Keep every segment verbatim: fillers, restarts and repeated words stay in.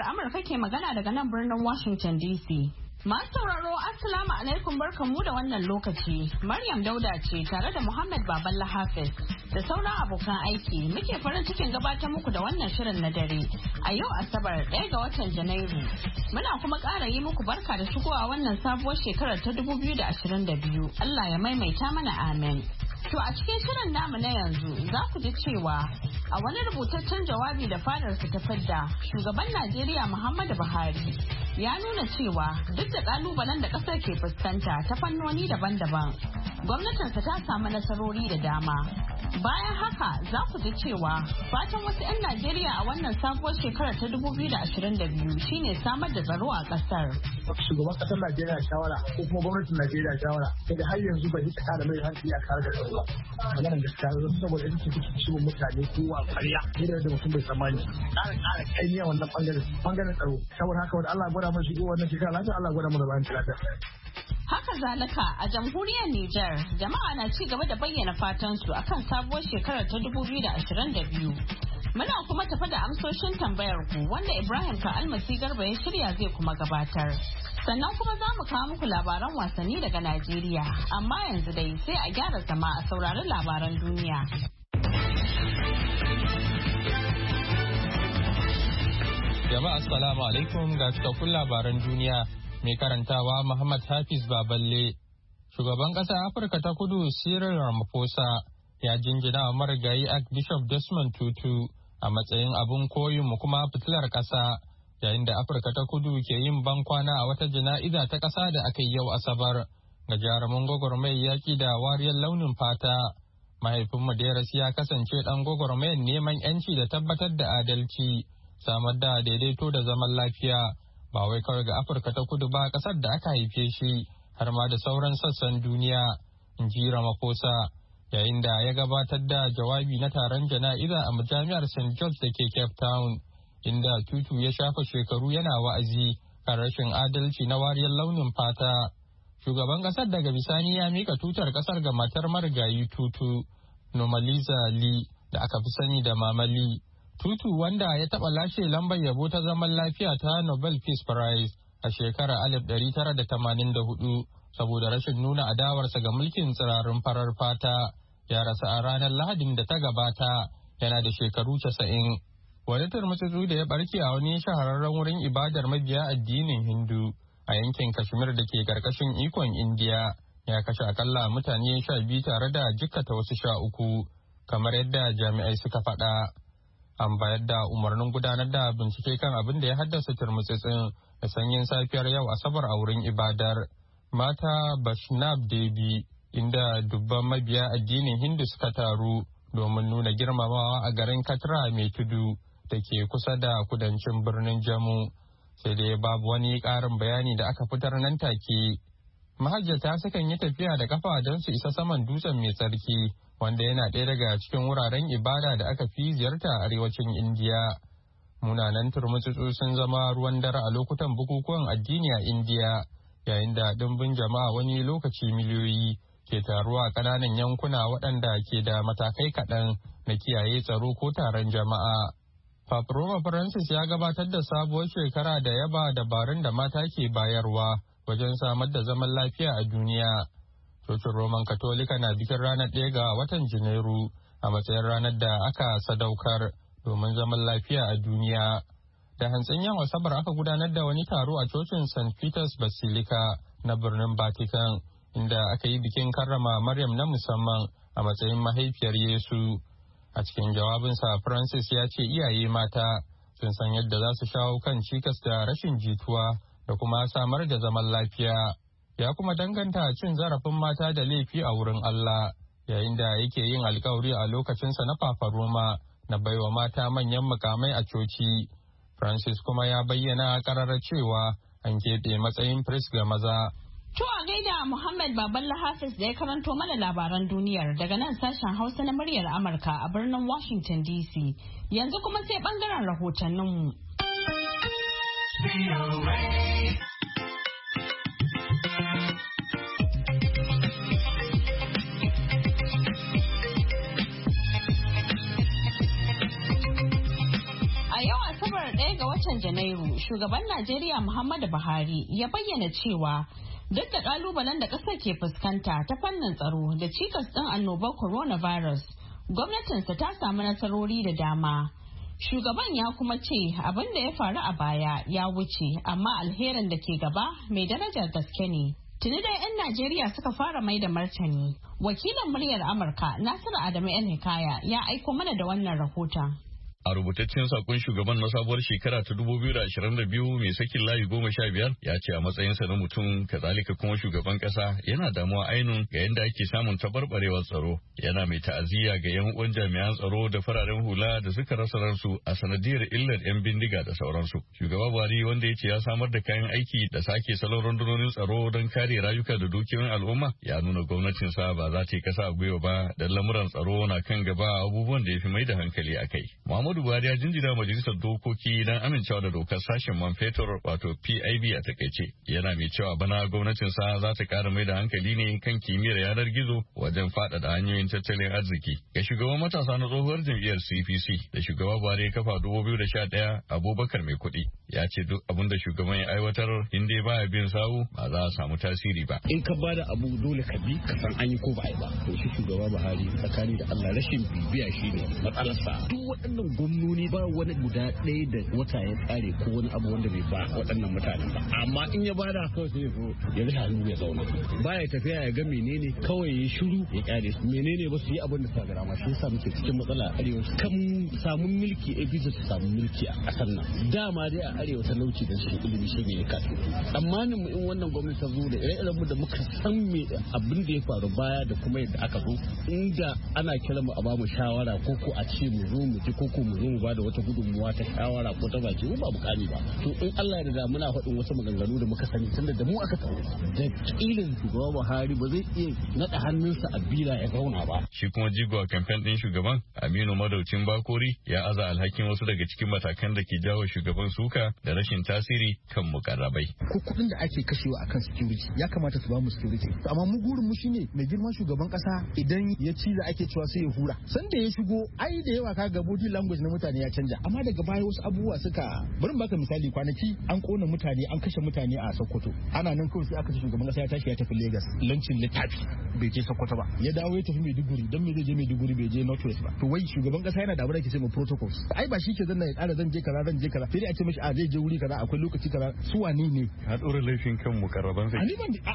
Amurka ke magana daga nan birnin Washington D C. Masu sauraro Assalamu alaikum barkanmu da wannan lokaci. Maryam Dauda ce tare da Muhammad Baballa Hafiz da sauran abokan aiki muke farin cikin gabatar muku da wannan shirin na dare a yau Asabar ɗaya ga watan Janairu. Muna kuma ƙara yi muku barka da shigowa wannan sabuwar shekarar ta dubu biyu da ashirin da biyu. Allah ya maimaita mana amen. To a cikin shirin namu na yanzu za ku ji cewa a wani rubutaccen jawabi da fadarsa ta fadda shugaban Najeriya Muhammadu Buhari ya nuna cewa duk da kalubalen da kasar ke fuskanta ta fannoni daban-daban gwamnatinsa ta samu nasarori da dama. Bayan haka za ku ji cewa fatan wasu 'yan Najeriya a wannan sabuwar shekarar ta dubu biyu da ashirin da biyu shine samar da tsaro a kasar. Shugaban kasar Najeriya shawara ko kuma gwamnatin Najeriya shawara sai da har yanzu bai ta kada mai hankali a kare da tsaro ba. Maganar gaskiya saboda ita ce take ciwon mutane kowa ƙarya ne da mutum bai tsammani. Ƙara ƙara kaimiya wannan bangaren bangaren tsaro. Saboda haka wanda Allah ya gwada mana shigo wannan shekara lafiya Allah ya gwada mana bayan lafiya. Haka zalika a jamhuriyar Nijar jama'a na ci gaba da bayyana fatansu akan sabuwar shekarar ta dubu biyu da ashirin da biyu. Muna kuma tafi da amsoshin tambayar ku wanda Ibrahim Ka'almasi Garba ya shirya zai kuma gabatar. Sannan kuma za mu kawo muku labaran wasanni daga Najeriya, amma yanzu dai sai a gyara zama a saurari labaran duniya. Jama'a assalamu alaikum ga cikakkun labaran duniya. Mai karantawa Muhammad Hafiz Baballe. Shugaban ƙasar Afirka ta Kudu Cyril Ramaphosa ya jinjina wa marigayi Archbishop Desmond Tutu a matsayin abin koyinmu kuma fitilar ƙasa, yayin da Afirka ta Kudu ke yin ban kwana a wata jana'iza ta ƙasa da aka yi yau Asabar ga jarumin gwagwarmayar yaƙi da wariyar launin fata. Mahaifinmu da ya rasu ya kasance ɗan gwagwarmayar neman 'yanci da tabbatar da adalci, samar da daidaito da zaman lafiya. Ba wai kawai ga Afirka ta Kudu ba kasar da aka haife shi har ma da sauran sassan duniya, in ji Ramaphosa yayin da ya gabatar da jawabi na taron jana'iza a majami'ar Saint George da ke Cape Town, inda Tutu ya shafa shekaru yana wa'azi kan rashin adalci na wariyar launin fata. Shugaban kasar daga bisani ya mika tutar kasar ga matar marigayi Tutu, Nomaliza Lee da aka fi sani da Mama Lee. Tutu wanda ya taɓa lashe lambar yabo ta zaman lafiya ta Nobel Peace Prize a shekarar alif ɗari tara da tamanin da hudu saboda rashin nuna adawarsa ga mulkin tsirarin farar fata, ya rasa a ranar Lahadin da ta gabata yana da shekaru casa'in. Wani turmutsutsu da ya barke a wani shahararren wurin ibadar mabiya addinin Hindu a yankin Kashmir da ke karkashin ikon Indiya ya kashe akalla mutane sha biyu tare da jikkata wasu sha uku, kamar yadda jami'ai suka faɗa. An bayar da umarnin gudanar da bincike kan abin da ya haddasa turmutsitsin da sanyin safiyar yau Asabar a wurin ibadar Mata Bashnab Devi, inda dubban mabiya addinin Hindu suka taru domin nuna girmamawa a garin Katra mai tudu da ke kusa da kudancin birnin Jammu. Sai dai babu wani ƙarin bayani da aka fitar nan take. Mahajjata sukan yi tafiya da kafa don su isa saman dutsen mai tsarki, wanda yana ɗaya daga cikin wuraren ibada da aka fi ziyarta a arewacin Indiya. Munanan turmutsutsu sun zama ruwan dare a lokutan bukukuwan addini a Indiya, yayin da ɗimbin jama'a wani lokaci miliyoyi ke taruwa a ƙananan yankuna waɗanda ke da matakai kaɗan na kiyaye tsaro ko taron jama'a. Papa Roma Francis ya gabatar da sabuwar shekara da yaba dabarun da mata ke bayarwa wajen samar da zaman lafiya a duniya. Cocin Roman Katolika na bikin ranar ɗaya ga watan Janairu a matsayin ranar da aka sadaukar domin zaman lafiya a duniya. Da hantsin yan Asabar aka gudanar da wani taro a cocin Saint Peter's Basilica na birnin Vatican, inda aka yi bikin karrama Maryam na musamman a matsayin mahaifiyar Yesu. A cikin jawabinsa, Francis ya ce iyaye mata sun san yadda za su shawo kan cikas da rashin jituwa da kuma samar da zaman lafiya. Ya kuma danganta cin zarafin mata da laifi a wurin Allah, yayin da yake yin alkawari a lokacinsa na Papa Roma na baiwa mata manyan mukamai a coci. Francis kuma ya bayyana ƙararra cewa an keɓe matsayin firist ga maza. To a gaida Muhammad Baballa Hafiz da ya karanto mana labaran duniyar daga nan sashen Hausa na muryar Amurka a birnin Washington D C. Yanzu kuma sai bangaren rahotanninmu. Janairu, shugaban Najeriya Muhammadu Buhari ya bayyana cewa duk da kalubalen da ƙasar ke fuskanta ta fannin tsaro da cikas ɗin annobar coronavirus, gwamnatinsa ta samu nasarori da dama. Shugaban ya kuma ce abin da ya faru a baya ya wuce, amma alherin da ke gaba mai darajar gaske ne. Tuni dai 'yan Najeriya suka fara mai da martani. Wakilin muryar Amurka Nasiru Adamu El Hikaya ya aiko mana da wannan rahoton. A rubutaccen sakon shugaban na sabuwar shekara ta dubu biyu da ashirin da biyu mai sakin layi goma sha biyar ya ce a matsayinsa na mutum kazalika kuma shugaban kasa yana damuwa ainun ga yadda ake samun tabarbarewar tsaro. Yana mai ta'aziyya ga yan uwan jami'an tsaro da fararen hula da suka rasa ransu a sanadiyar illar yan bindiga da sauransu. Shugaba Buhari wanda ya ce ya samar da kayan aiki da sake salon rundunonin tsaro don kare rayuka da dukiyoyin al'umma ya nuna gwamnatinsa ba za ta yi kasa a gwiwa ba dan lamuran tsaro na kan gaba abubuwan da ya fi mai da hankali a kai. Muhammadu Buhari ya jinjina majalisar dokoki don amincewa da dokar sashen man fetur wato P I B a takaice. Yana mai cewa bana gwamnatinsa za ta kara mai da hankali ne kan kimiyyar yanar gizo wajen faɗaɗa hanyoyin tattalin arziki. Ga shugaban matasa na tsohuwar jam'iyyar C P C da shugaba Buhari ya kafa dubu biyu da sha ɗaya Abubakar Mai Kuɗi ya ce duk abin da shugaban ya aiwatar in dai baya bin sawu ba za a samu tasiri ba. In ka bada abu dole ka bi ka san an yi ko ba a yi ba. To shi shugaba Buhari tsakani da Allah rashin bibiya shine matsalarsa. Duk waɗannan gwamnoni ba wani guda ɗaya da wata ya tsare ko wani abu wanda bai ba waɗannan mutanen ba. Amma in ya bada kawai sai ya rufe hannu ya zauna. Baya tafiya ya ga menene kawai ya shiru ya kyale su. Menene ba su yi abin da suka gara ma shi yasa muke cikin matsala a arewa. Kan samu mulki a bisa su samu mulki a ƙasar nan. Dama dai a arewa talauci da shi ilimi shi ne kasu. Tsammanin mu in wannan gwamnati ta zo da ire-iren mu da muka san me abin da ya faru baya da kuma yadda aka zo inda ana kira mu a ba mu shawara ko ko a ce mu zo mu ji ko ko mu zo mu ba da wata gudunmuwa ta shawara ko ta baki mu ba bukami ba. To in Allah ya da muna faɗin wasu maganganu da muka sani tunda da mu aka tawo da kilin shugaba Buhari ba zai iya naɗa hannunsa a bila ya zauna ba. Shi kuma jigo a kamfen ɗin shugaban Aminu Madaucin Bakori ya aza alhakin wasu daga cikin matakan da ke jawo shugaban suka da rashin tasiri kan mukarrabai. Ko kuɗin da ake kashewa akan security ya kamata su ba mu security. Amma mu gurin mu shine mai girman shugaban kasa idan ya ci da ake cewa sai ya hura. San da ya shigo ai da yawa kaga body language na mutane ya canja. Amma daga baya wasu abubuwa suka bari baka misali kwanaki an kona mutane an kashe mutane a Sokoto. Ana nan kawai sai aka ce shugaban kasa ya tashi ya tafi Lagos lancin littafi bai je Sokoto ba. Ya dawo ya tafi Maiduguri dan me zai je Maiduguri bai je North West ba. To wai shugaban kasa yana da abin da ke cewa protocols. Ai ba shi ke zanna ya tsara zan je kaza zan je kaza. Sai dai a ce mishi a zai je wuri kaza akwai lokaci kaza su wane ne a dora laifin kan mukarraban sai.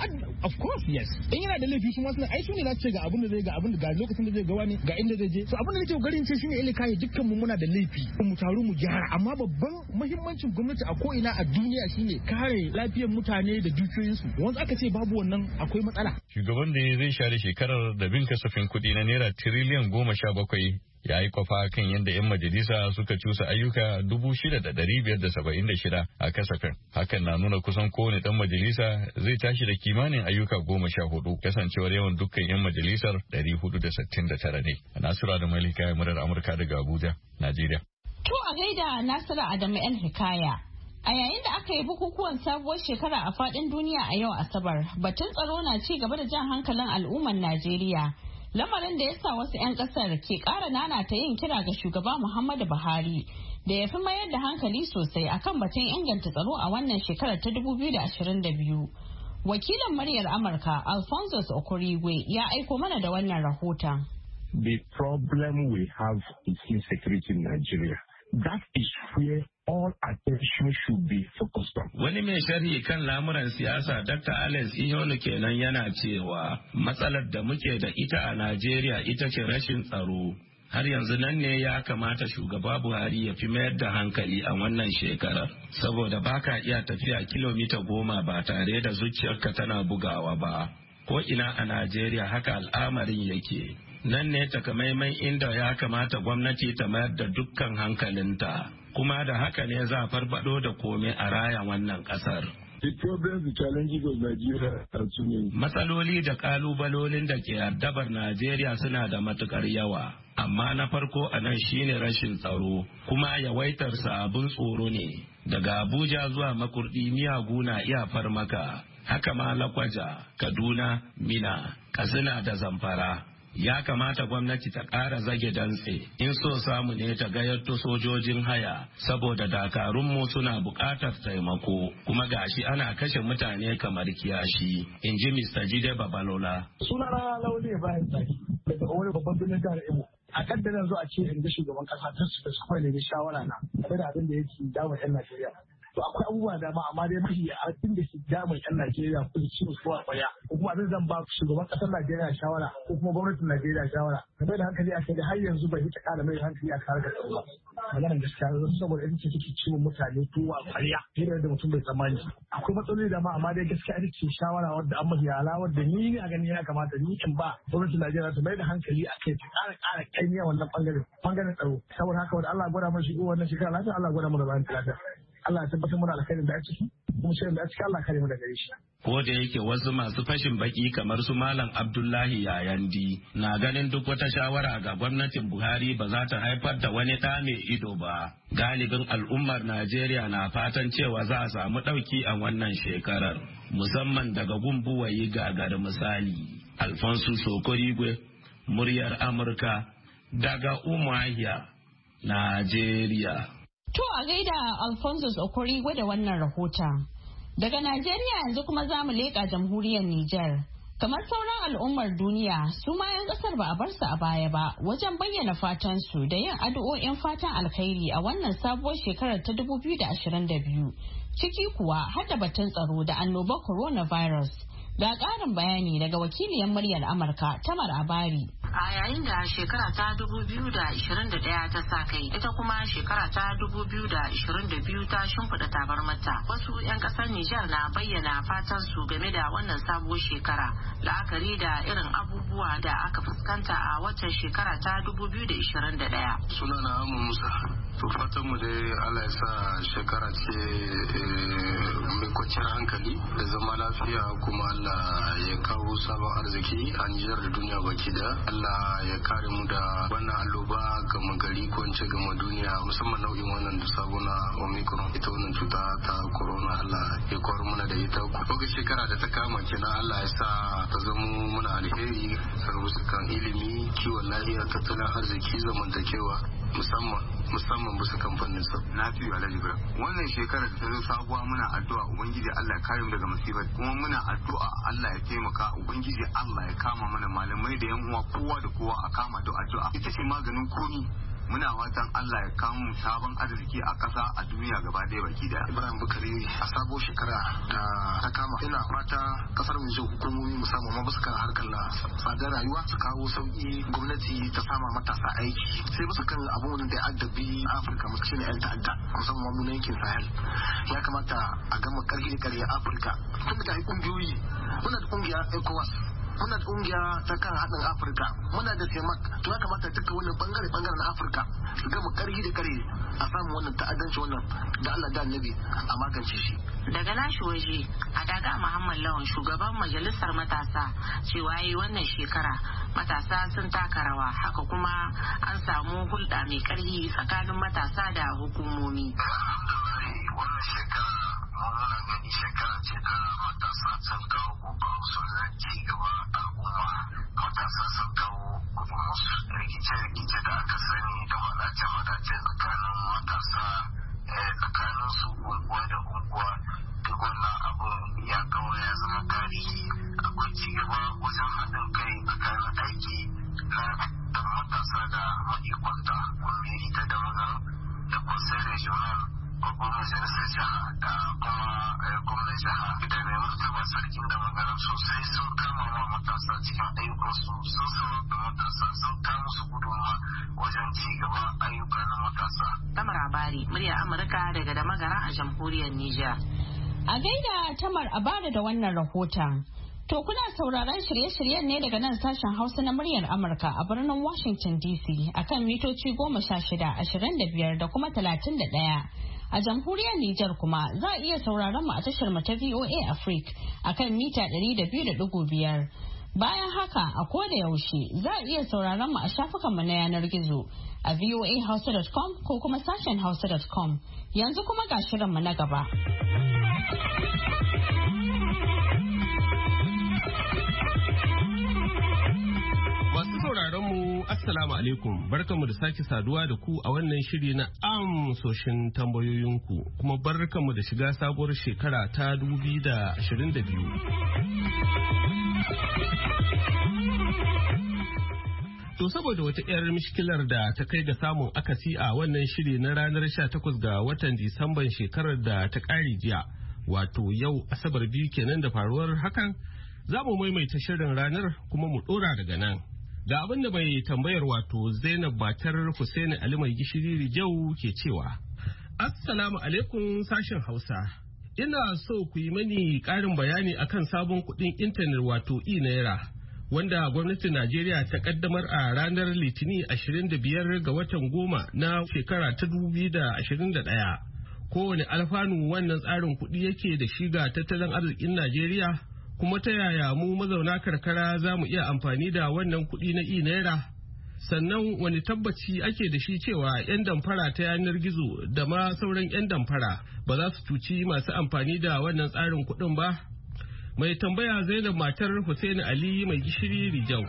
Of course yes. In yana da laifi su ma suna ai su ne za su ce ga abin da zai ga abin da ga lokacin da zai ga wani ga inda zai je. So abin da nake kokarin ce shine ile kai dukkan mu muna da laifi mu taru mu gyara amma babban muhimmancin gwamnati a ko ina a duniya shine kare lafiyar mutane da dukiyoyinsu. Wanda aka ce babu wannan akwai matsala. Shugaban da zai share shekarar da bin kasafin kuɗi na naira tiriliyan goma sha bakwai ya yi kwafa kan yadda 'yan majalisa suka cusa ayyuka dubu shida da ɗari biyar da saba'in da shida a kasafin. Hakan na nuna kusan kowane ɗan majalisa zai tashi da kimanin ayyuka goma sha hudu kasancewar yawan dukkan 'yan majalisar ɗari hudu da sittin da tara ne. Nasura da Malika ya murar Amurka daga Abuja, Najeriya. To a gaida Nasiru Adamu El Hikaya. A yayin da aka yi bukukuwan sabuwar shekara a faɗin duniya a yau Asabar, batun tsaro na ci gaba da jan hankalin al'ummar Najeriya. Lamarin da ya sa wasu 'yan kasar ke ƙara nanata yin kira ga shugaba Muhammadu Buhari da ya fi mayar da hankali sosai akan batun inganta tsaro a wannan shekarar ta dubu biyu da ashirin da biyu. Wakilin muryar Amurka Alphonsus Okorigwe ya aiko mana da wannan rahoton. The problem we have is insecurity in Nigeria. That is where all attention should be focused on. Wani mai sharhi kan lamuran siyasa Doctor Alex Ihonu kenan yana cewa matsalar da muke da ita a Najeriya ita ce rashin tsaro. Har yanzu nan ne ya kamata shugaba Buhari ya fi mayar da hankali a wannan shekarar. Saboda baka iya tafiya kilomita goma ba tare da zuciyarka tana bugawa ba. Ko ina a Najeriya haka al'amarin yake. Nan ne takamaiman inda ya kamata gwamnati ta mayar da dukkan hankalinta. Kuma da haka ne za a farfado da komai a raya wannan kasar. Matsaloli da kalubalolin da ke addabar Najeriya suna da matukar yawa, amma na farko a nan shine rashin tsaro, kuma yawaitar abin tsoro ne. Daga Abuja zuwa Makurdi miyagu na iya farmaka, haka ma Lakwaja, Kaduna, Mina, Katsina da Zamfara. ya kamata gwamnati ta ƙara zage dantse in so samu ne ta gayyato sojojin haya saboda dakarunmu suna buƙatar taimako kuma gashi ana kashe mutane kamar kiyashi, in ji Mister Jide Babalola. Sunana Lauli Ibrahim Tsaki daga wani babban birnin jihar Imo. A kan da zo a ce in ga shugaban kasa ta su da su kawai ne shawara na game da abin da yake dawo 'yan Najeriya. To akwai abubuwa da dama amma dai mafi abin da ke damun 'yan Najeriya ko su ci musu kowa kwaya ko kuma abin zan ba shugaban kasar Najeriya shawara ko kuma gwamnatin Najeriya shawara game da hankali a kai da har yanzu bai ta kara mai hankali a kare da tsaro ba. Maganar gaskiya saboda ita ce take ciwon mutane kowa kwaya fiye da mutum bai tsammani. Akwai matsaloli da ma amma dai gaskiya ita ce shawara wadda an mafi ala wadda ni ne a gani ya kamata ni in ba gwamnatin Najeriya ta mai da hankali a kai ta kara kara kaimiya wannan bangaren bangaren tsaro. Saboda haka wanda Allah ya gwada mu shigo wannan shekara lafiya Allah ya gwada mu da bayan lafiya. Allah ya tabbatar mana alkhairin da a ciki kuma shirin da a ciki Allah kare mu daga shi. Ko da yake wasu masu fashin baki kamar su Malam Abdullahi Yayandi na ganin duk wata shawara ga gwamnatin Buhari ba za ta haifar da wani ɗa mai ido ba. Galibin al'ummar Najeriya na fatan cewa za a samu ɗauki a wannan shekarar, musamman daga gumbuwayi gagar misali. Alfonso Sokorigwe, muryar Amurka, daga Umuahia, Najeriya. To a gaida Alphonsus Okorigwe da wannan rahoton. Daga Najeriya yanzu kuma za mu leƙa jamhuriyar Nijar. Kamar sauran al'ummar duniya, su ma 'yan ƙasar ba a bar su a baya ba wajen bayyana fatan su da yin addu'o'in fatan alkhairi a wannan sabuwar shekarar ta dubu biyu da ashirin da biyu. Ciki kuwa har da batun tsaro da annobar coronavirus. Ga ƙarin bayani daga wakiliyar muryar Amurka Tamar Abari. A yayin da shekara ta dubu biyu da ashirin da ɗaya ta sa kai, ita kuma shekara ta dubu biyu da ashirin da biyu ta shimfiɗa tabarmata. Wasu 'yan ƙasar Nijar na bayyana fatan su game da wannan sabuwar shekara, la'akari da irin abubuwa da aka fuskanta a waccan shekara ta dubu biyu da ashirin da ɗaya. Sunana Amu Musa. To fatan mu dai Allah ya sa shekara ce mai kwanciyar hankali da zama lafiya, kuma Allah ya kawo sabon arziki a Nijar da duniya baki da Allah ya kare mu da wannan alloba gama gari ko in ce gama duniya, musamman nau'in wannan da sabona Omicron, ita wannan cuta ta corona. Allah ya kwar mana da ita ko shekara da ta kama kenan Allah ya sa ta zama muna alheri kan ilimi, kiwon lafiya, tattalin arziki, zamantakewa, musamman musamman bisa kamfanin sa. Na fi Alhaji Ibrahim. Wannan shekarar da ta zo sabuwa muna addu'a Ubangiji Allah ya kare mu daga musibar, kuma muna addu'a Allah ya taimaka Ubangiji Allah ya kama mana malamai da yan uwa kowa da kowa a kama da addu'a. Ita ce maganin komi. Muna watan Allah ya kawo mu sabon arziki a ƙasa a duniya gaba ɗaya baki da. Ibrahim Bukari, a sabo shekara da ta kama ina fata kasar mu ji hukumomi musamman ma bisa harkar na tsadar rayuwa su kawo sauki, gwamnati ta sama matasa aiki sai bisa kan abun da ya addabi Afirka mu shine yan ta'adda musamman mu na yankin Sahel. Ya kamata a gama karfi da karya Afirka tun da ai kungiyoyi, muna da kungiya ECOWAS, muna da kungiya ta kan haɗin Afirka, muna da semak, to ya kamata duka wannan bangare bangare na Afirka su gama karhi da kare a samu wannan ta'addanci wannan da Allah da Annabi a magance shi. Daga nashi waje a daga Muhammad Lawan, shugaban majalisar matasa, cewa yi wannan shekara matasa sun taka rawa, haka kuma an samu hulɗa mai ƙarfi tsakanin matasa da hukumomi. Wannan shekara muna gani shekara ce da matasa sun kawo kokarin su na ci gaba al'umma. Matasa sun kawo kokarin su rikice-rikice da aka sani da wadace-wadace tsakanin matasa, tsakanin su unguwa da unguwa. Duk wannan abun ya kawo ya zama tarihi. Akwai ci gaba wajen haɗin kai tsakanin aiki na matasa da ma'ikwanta, wanda ita da magana da kwansai regional, babban majalisar jiha da kuma gwamnan jiha da mai martaba sarkin da magana sosai sun kama wa matasa cikin ayyukansu, sun sanar da matasa, sun kama musu gudunmawa wajen ci gaba ayyuka na matasa. Tamar Abari, murya Amurka daga da magana a jamhuriyar Nijar. A gaida Tamar Abari da wannan rahoton. To kuna sauraron shirye-shiryen ne daga nan sashen Hausa na muryar Amurka a birnin Washington D C akan mitoci goma sha shida, ashirin da biyar da kuma talatin da ɗaya. A jamhuriyar Nijar kuma za a iya sauraron mu a tashar mu ta V O A Africa akan mita ɗari da biyu da ɗigo biyar. Bayan haka a koda yaushe za a iya sauraron mu a shafukan mu na yanar gizo a voa hausa dot com ko kuma sashen hausa dot com. Yanzu kuma ga shirin mu na gaba. Masu Assalamu alaikum, barkanmu da sake saduwa da ku a wannan shiri na amsoshin tambayoyinku, kuma barkanmu da shiga sabuwar shekara ta dubu biyu da ashirin da biyu. To saboda wata 'yar mishkilar da ta kai ga samun akasi a wannan shiri na ranar sha takwas ga watan Disamban shekarar da ta ƙare jiya, wato yau Asabar biyu kenan da faruwar hakan, za mu maimaita shirin ranar kuma mu ɗora daga nan. Ga abin da mai tambayar wato Zainab matar Hussaini Ali mai gishiri Rijau ke cewa, Assalamu alaikum sashen Hausa. Ina so ku yi mani ƙarin bayani akan sabon kuɗin intanet wato e-naira, wanda gwamnatin Najeriya ta kaddamar a ranar Litinin ashirin da biyar ga watan goma na shekara ta dubu biyu da ashirin da ɗaya. Kowane alfanu wannan tsarin kuɗi yake da shi ga tattalin arzikin Najeriya? Kuma ta yaya mu mazauna karkara za mu iya amfani da wannan kuɗi na e-naira? Sannan wani tabbaci ake da shi cewa 'yan damfara ta yanar gizo da ma sauran 'yan damfara ba za su cuci masu amfani da wannan tsarin kuɗin ba? Mai tambaya Zainab matar Hussaini Ali mai gishiri Rijau.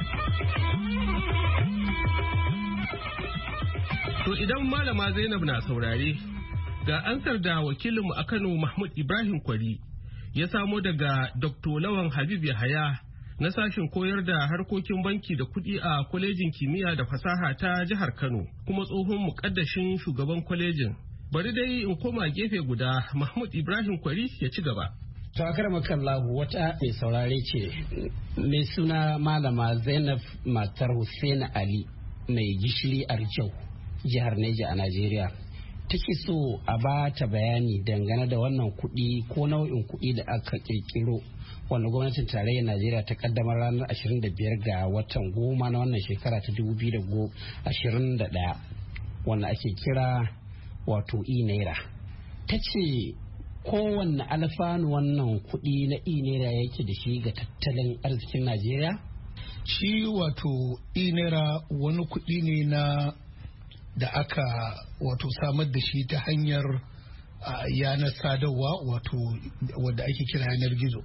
To idan malama Zainab na saurare, ga ansar da wakilinmu a Kano Mahmud Ibrahim Kwari ya samo daga Doktor Lawan Habib Yahaya na sashen koyar da harkokin banki da kuɗi a kwalejin kimiyya da fasaha ta jihar Kano, kuma tsohon muƙaddashin shugaban kwalejin. Bari dai in koma gefe guda, Mahmud Ibrahim Kwari ya ci gaba. To a karama kallahu wata mai saurare ce mai suna malama Zainab matar Hussaini Ali mai gishiri Arjau, jihar Neja a Najeriya. Take so a ba ta bayani dangane da wannan kuɗi ko nau'in kuɗi da aka kirkiro wanda gwamnatin tarayyar Najeriya ta kaddamar ranar ashirin da biyar ga watan goma na wannan shekara ta dubu biyu da ashirin da ɗaya, wanda ake kira wato e-naira. Ta ce kowanne alfanu wannan kuɗi na e-naira yake da shi ga tattalin arzikin Najeriya? Shi wato e-naira wani kuɗi ne na da aka wato samar da shi ta hanyar uh, yanar sadarwa wato wadda ake kira yanar gizo.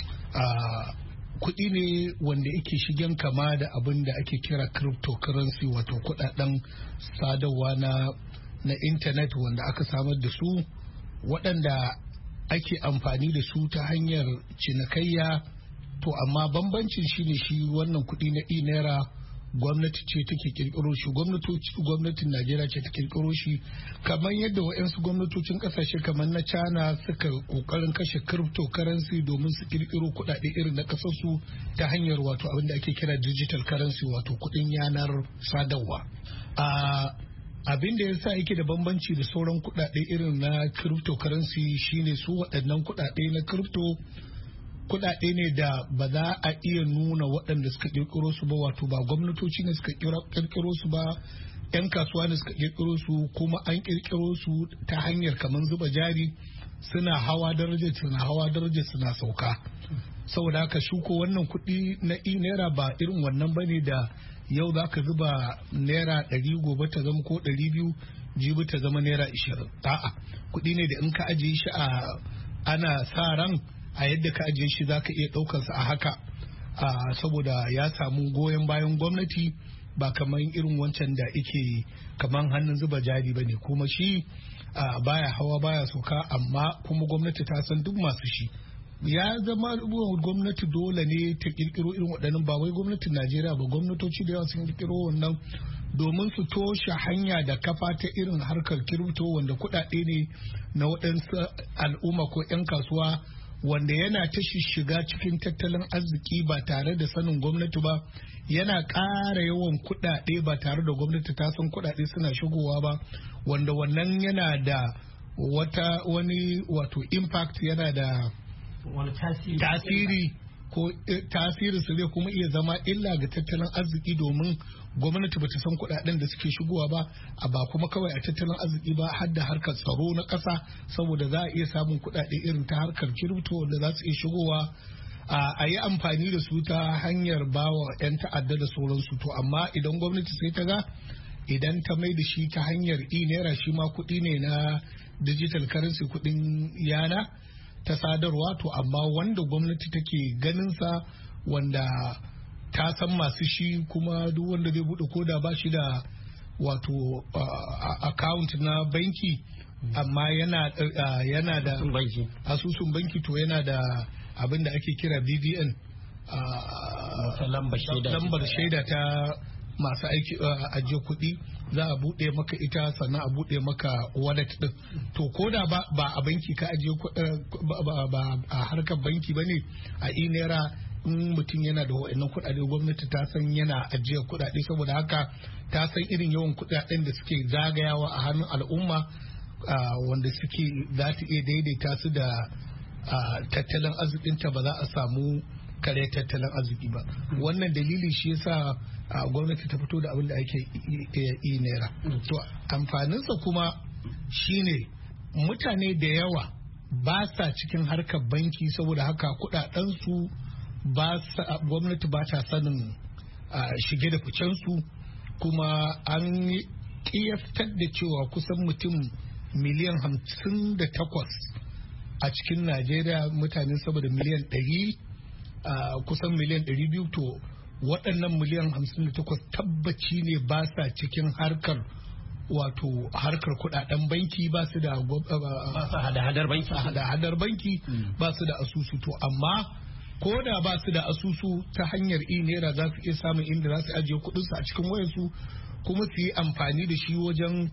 Uh, kuɗi ne wanda yake shigen kama da abin da ake kira cryptocurrency wato kuɗaɗen sadarwa na na intanet wanda aka samar da su, waɗanda ake amfani da su ta hanyar cinikayya. To amma bambancin shi ne shi wannan kuɗi na e-naira gwamnati ce take kirkiro shi, gwamnatin Najeriya ce ta kirkiro shi, kamar yadda wa'yansu gwamnatocin kasashe kamar na China suka kokarin kashe cryptocurrency domin su kirkiro kuɗaɗe irin na kasar su ta hanyar wato abin da ake kira digital currency wato kuɗin yanar sadarwa. a abin da yasa yake da bambanci da sauran kuɗaɗe irin na cryptocurrency shine su waɗannan kuɗaɗe na crypto kuɗaɗe ne da ba za a iya nuna waɗanda suka ƙirƙiro su ba, wato ba gwamnatoci ne suka ƙirƙiro su ba, 'yan kasuwa ne suka ƙirƙiro su, kuma an ƙirƙiro su ta hanyar kamar zuba jari, suna hawa daraja suna hawa daraja suna sauka. Saboda haka shuko wannan kuɗi na e naira ba irin wannan bane da yau za ka zuba naira ɗari gobe ta zama ko ɗari biyu jibi ta zama naira ishirin. A'a, kuɗi ne da in ka ajiye shi a ana sa ran a yadda ka ajiye shi za ka iya ɗaukarsa a haka, saboda ya samu goyon bayan gwamnati, ba kamar irin wancan da ike kamar hannun zuba jari ba ne, kuma shi baya hawa baya sauka, amma kuma gwamnati ta san duk masu shi. Ya zama gwamnati dole ne ta kirkiro irin waɗannan, ba wai gwamnatin Najeriya ba, gwamnatoci da yawa sun kirkiro wannan domin su toshe hanya da kafa ta irin harkar kirifto wanda kuɗaɗe ne na waɗansu al'umma ko 'yan kasuwa wanda yana ta shiga cikin tattalin arziki ba tare da sanin gwamnati ba, yana ƙara yawan kuɗaɗe ba tare da gwamnati ta san kuɗaɗe suna shigowa ba, wanda wannan yana da wata wani wato impact, yana da wani tasiri ko tasirin su zai kuma iya zama illa ga tattalin arziki, domin gwamnati bata san kuɗaɗen da suke shigowa ba, a ba kuma kawai a tattalin arziki ba, har da harkar tsaro na ƙasa, saboda za a iya samun kuɗaɗe irin ta harkar kirifto wanda za su iya shigowa a yi amfani da su ta hanyar bawa 'yan ta'adda da sauransu. To amma idan gwamnati sai ta ga idan ta mai da shi ta hanyar e naira, shi ma kuɗi ne na digital currency, kuɗin yana ta sadarwa, to amma wanda gwamnati take ganin sa, wanda ta san masu shi, kuma duk wanda zai bude koda ba shi da wato account na banki amma yana yana da asusun banki, to yana da abin da ake kira B V N, lambar shaida ta masu aiki ajiye kuɗi, za a buɗe maka ita, sannan a buɗe maka wallet ɗin. To ko da ba a banki ka ajiye ba a harkar banki ba ne, a inera in mutum yana da wa'annan kuɗaɗe, gwamnati ta san yana ajiye kuɗaɗe, saboda haka ta san irin yawan kuɗaɗen da suke zagayawa a hannun al'umma, wanda suke za ta iya daidaita su da tattalin arzikinta, ba za a samu kare tattalin arziki ba. Wannan dalili shi yasa gwamnati ta fito da abin da ake yi naira. To amfaninsa kuma shine mutane da yawa ba sa cikin harkar banki, saboda haka kudadensu ba sa, gwamnati ba ta sanin shige da ficensu, kuma an kiyastar da cewa kusan mutum miliyan hamsin da takwas a cikin Najeriya, mutane saboda miliyan ɗari, kusan miliyan ɗari biyu, to waɗannan miliyan hamsin da takwas tabbaci ne ba sa cikin harkar wato harkar kudaden banki, ba su da hada-hadar banki, hada-hadar banki ba su da asusu. To amma ko da ba su da asusu, ta hanyar e-naira za su iya samun inda za su ajiye kudinsu a cikin wayarsu, kuma su yi amfani da shi wajen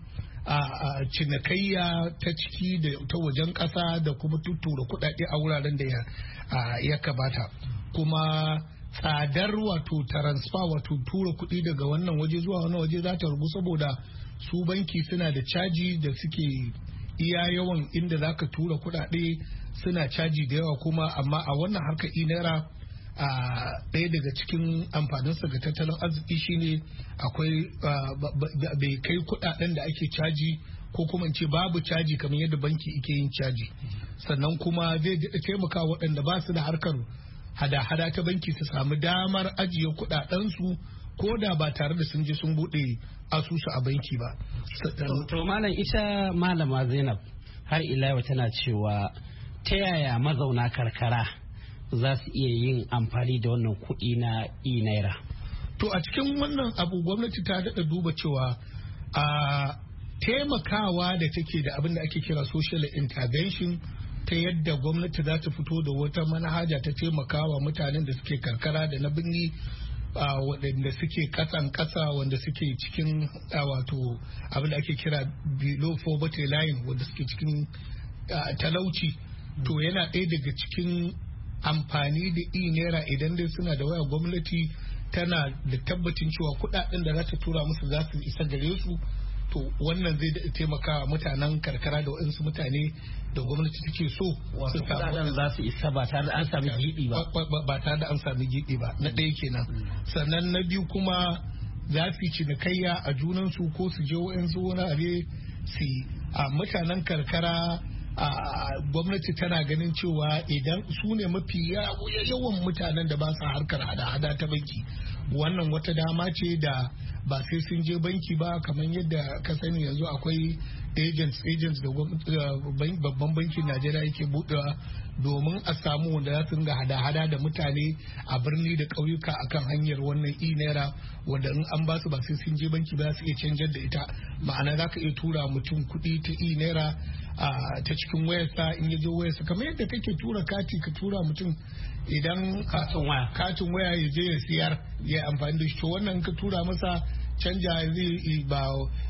cinikayya ta ciki da ta wajen ƙasa, da kuma tuttura kudade a wuraren da ya kamata. Kuma tsadar wato transfer, wato tura kuɗi daga wannan waje zuwa wannan waje za ta rugu, saboda su banki suna da caji da suke iya yawan inda za ka tura kuɗaɗe, suna caji da yawa. Kuma amma a wannan harkar e-naira, ɗaya daga cikin amfaninsa ga tattalin arziki shine akwai bai kai kuɗaɗen da ake caji, ko kuma ce babu caji kamar yadda banki ike yin caji. Sannan kuma zai taimaka waɗanda ba su da harkar hada-hada ta banki su samu damar ajiye kudadensu, ko da ba tare da sun je sun bude asusu a banki ba. To malam, ita malama Zainab har ila yau tana cewa ta yaya mazauna karkara za su iya yin amfani da wannan kuɗi na e-naira? To a cikin wannan abu gwamnati ta daɗa duba cewa a taimakawa da take da abin da ake kira social intervention, ta yadda gwamnati za ta fito da wata manhaja ta taimakawa mutanen da suke karkara da na birni, waɗanda suke kasan kasa, wanda suke cikin wato abin da ake kira below poverty line, wanda suke cikin talauci. To yana ɗaya daga cikin amfani da e-naira, idan dai suna da waya, gwamnati tana da tabbacin cewa kuɗaɗen da za ta tura musu za su isa gare su. To wannan zai taimaka mutanen karkara da waɗansu mutane da gwamnati take so su samu, za su isa ba tare da an sami giɗi ba ba tare da an sami giɗi ba. Na ɗaya kenan. Sannan na biyu kuma za su yi cinikayya a junansu, ko su je waɗansu wani abe su a mutanen karkara. a gwamnati tana ganin cewa idan su ne mafi yawan mutanen da ba su harkar hada-hada ta banki, wannan wata dama ce da ba sai sun je banki ba, kamar yadda ka sani yanzu akwai agents agents da babban bankin Najeriya yake buɗewa domin a samu wanda za su ringa hada-hada da mutane a birni da ƙauyuka akan hanyar wannan e-naira, wanda in an ba su ba sai sun je banki ba su iya canjar da ita. Ma'ana za ka iya tura mutum kuɗi ta e-naira ta cikin wayarsa, in ya je wayarsa, kamar yadda kake tura kati ka tura mutum idan katin waya ya je ya siyar ya amfani da shi. To wannan ka tura masa canja zai ba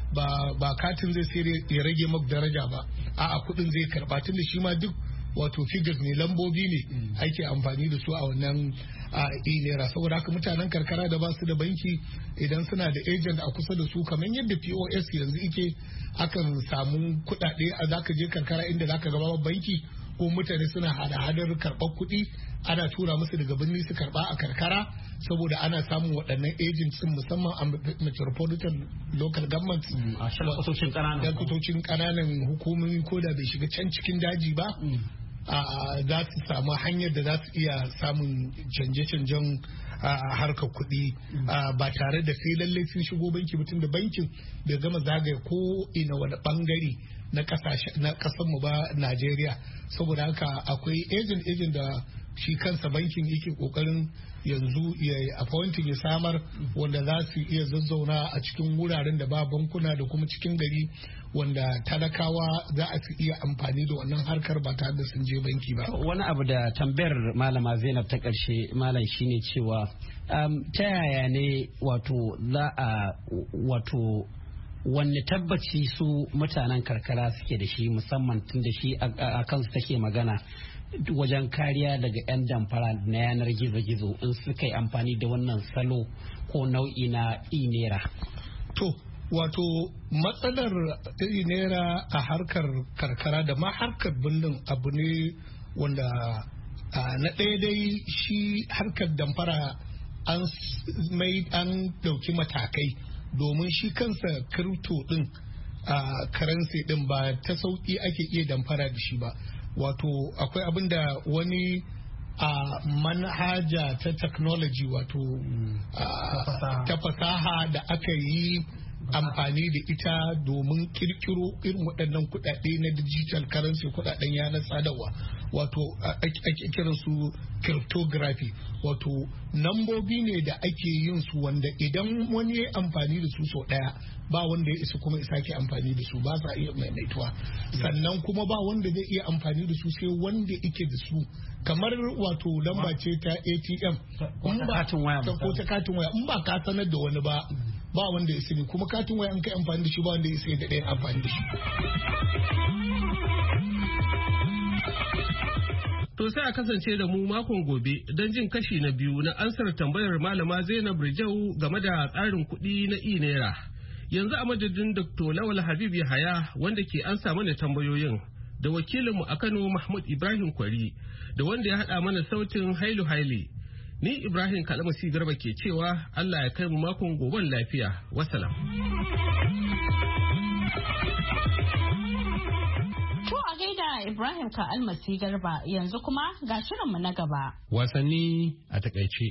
ba ba katin zai sayar ya rage maka daraja ba, a'a kuɗin zai karɓa, tunda shi ma duk wato figures ne, lambobi ne ake amfani da su a wannan e-naira. Saboda haka mutanen karkara da ba su da banki, idan suna da agent a kusa da su, kamar yadda P O S yanzu ike, akan samu kuɗaɗe a zaka je karkara inda zaka gaba banki, ko mutane suna hada-hadar karɓar kuɗi, ana tura musu daga birni su karɓa a karkara, saboda ana samun waɗannan agents musamman a metropolitan local government, a kutocin ƙananan hukumomi, ko da bai shiga can cikin daji ba, za su samu hanyar da za su iya samun canje-canjen harkar kuɗi ba tare da sai lallai sun shigo banki, mutum da bankin da gama zagaya ko ina wani bangare na kasashe na kasar mu ba Najeriya. Saboda haka akwai agent agent da shi kansa bankin yake kokarin yanzu ya appointing ya samar wanda za su iya zazzauna a cikin wuraren da ba bankuna da kuma cikin gari wanda talakawa za a fi iya amfani da wannan harkar ba tare da sun je banki ba. Wani abu da tambayar malama Zainab ta karshe malam shine cewa um, ta yaya ne wato za a wato wanne tabbaci su mutanen karkara suke da shi musamman tun da shi a kansu take magana wajen kariya daga 'yan damfara na yanar gizo-gizo in suka yi amfani da wannan salo ko nau'i na inera. To, wato matsalar inera a harkar karkara da ma harkar birnin abu ne wanda na ɗaya dai shi harkar damfara an mai an ɗauki matakai domin shi kansa kirto ɗin a karansi ɗin ba ta sauƙi ake iya damfara da shi ba. Wato akwai abin da wani a manhaja ta technology wato ta fasaha da aka yi amfani da ita domin kirkiro irin waɗannan kuɗaɗe na digital currency kuɗaɗen yanar sadarwa wato ake kiran su cryptography wato nambobi ne da ake yin su wanda idan wani ya amfani da su sau ɗaya ba wanda ya isa kuma isa ke amfani da su ba sa iya maimaituwa sannan kuma ba wanda zai iya amfani da su sai wanda yake da su kamar wato lamba ce ta A T M ko ta katin waya in ba ka sanar da wani ba ba wanda ya sani kuma katin waya an kai amfani da shi ba wanda ya sani da ɗayan amfani da shi. To sai a kasance da mu makon gobe don jin kashi na biyu na ansar tambayar malama Zainab Rijau game da tsarin kuɗi na e-naira. Yanzu a madadin Doctor Lawal Habib Yahaya wanda ke ansa mana tambayoyin da wakilinmu a Kano Mahmud Ibrahim Kwari da wanda ya haɗa mana sautin Hailu Haile. Ni Ibrahim Kalamasi Garba ke cewa Allah ya kai mu makon goben lafiya. Wassalam. To a gaida Ibrahim ka almasi Garba yanzu kuma ga shirinmu na gaba. Wasanni a takaice.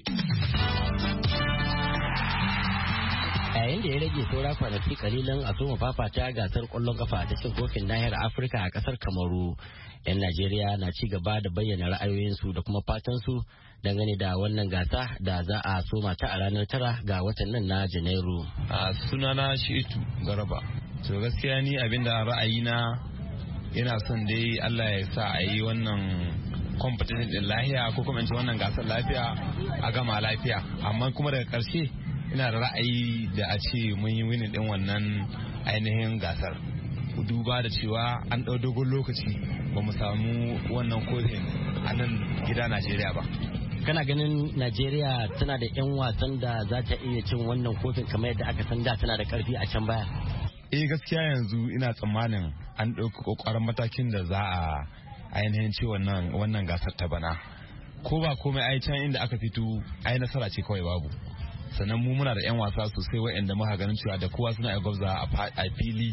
Yayin da ya rage saura kwanaki kalilan a soma fafata gasar kwallon kafa ta cin kofin nahiyar Afirka a kasar Kamaru. 'Yan Najeriya na ci gaba da bayyana ra'ayoyinsu da kuma fatansu dangane da wannan gasa da za a soma ta a ranar tara ga watan nan na Janairu. A sunana Shitu Garba. To gaskiya ni abinda ra'ayina yana son dai Allah ya sa a yi wannan competition din lafiya ko kuma in ce wannan gasar lafiya a gama lafiya. Amma kuma daga karshe ina da ra'ayi da a ce mun yi winning din wannan ainihin gasar. Duba da cewa an ɗau dogon lokaci ba mu samu wannan kofin a nan gida Najeriya ba. Kana ganin Najeriya tana da 'yan wasan da za ta iya cin wannan kofin kamar yadda aka san da tana da karfi a can baya? Eh gaskiya yanzu ina tsammanin an ɗauki ƙoƙarin matakin da za a ainihin ci wannan wannan gasar ta bana. Ko ba komai ai can inda aka fito ai nasara ce kawai babu. Sannan mu muna da 'yan wasa sosai wa'anda muka ganin cewa da kowa suna gwabza a fili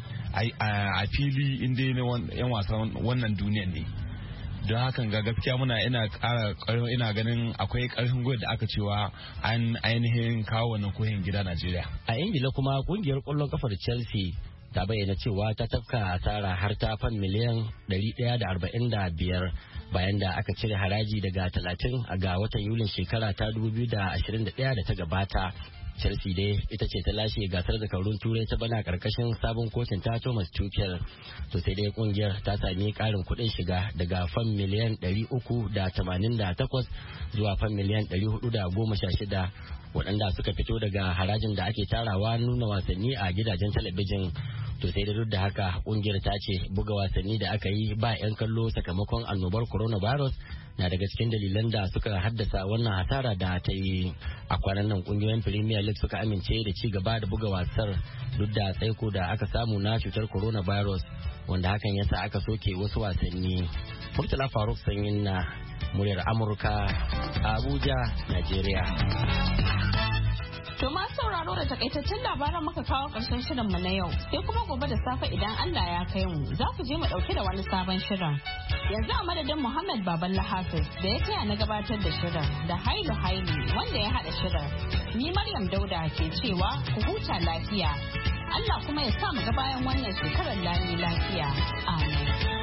a fili inda ne 'yan wasan wannan duniyan ne. Don hakan ga gaskiya muna ina ƙara ina ganin akwai ƙarfin gwiwa da aka cewa an ainihin kawo wannan kohin gida Najeriya. A Ingila kuma kungiyar ƙwallon kafar Chelsea ta bayyana cewa ta tafka asara har ta fan miliyan ɗari ɗaya da arba'in da biyar bayan da aka cire haraji daga talatin ga watan Yulin shekara ta dubu biyu da ashirin da ɗaya da ta gabata. Chelsea dai ita ce ta lashe gasar zakarun turai ta bana karkashin sabon kocin ta Thomas Tuchel. To sai dai kungiyar ta sami karin kuɗin shiga daga fan miliyan ɗari uku da tamanin da takwas zuwa fan miliyan ɗari hudu da goma sha shida waɗanda suka fito daga harajin da ake tarawa nuna wasanni a gidajen talabijin. To sai da duk da haka kungiyar ta ce buga wasanni da aka yi ba 'yan kallo sakamakon annobar coronavirus na daga cikin dalilan da suka haddasa wannan hasara da ta yi. A kwanan nan kungiyoyin Premier League suka amince da ci gaba da buga wasar duk da tsaiko da aka samu na cutar coronavirus wanda hakan yasa aka soke wasu wasanni. Murtala Faruk Sanyin na muryar Amurka a Abuja, Najeriya. To ma sauraro da takaitaccen labaran muka kawo karshen shirin mu na yau sai kuma gobe da safe idan Allah ya kai mu za ku je mu dauke da wani sabon shirin. Yanzu a madadin Muhammad Baballa Hafiz da ya taya na gabatar da shirin da Hailu Haili wanda ya hada shirin. Ni Maryam Dauda ke cewa ku huta lafiya. Allah kuma ya sa mu ga bayan wannan shekarar lami lafiya. Amin.